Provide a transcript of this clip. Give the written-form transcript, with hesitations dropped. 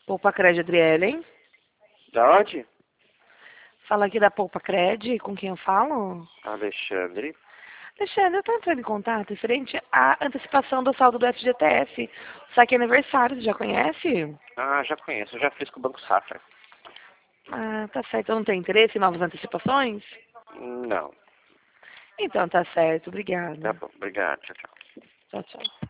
Poupa Cred, Adriele, hein? Da onde? Fala aqui da Poupa Cred, com quem eu falo? Alexandre. Alexandre, eu estou entrando em contato referente à antecipação do saldo do FGTS. O saque é aniversário, você já conhece? Ah, já conheço, já fiz com o Banco Safra. Ah, tá certo. Eu não tenho interesse em novas antecipações? Não. Então tá certo, Tá obrigada. bom, obrigado, tchau, tchau. Tchau, tchau.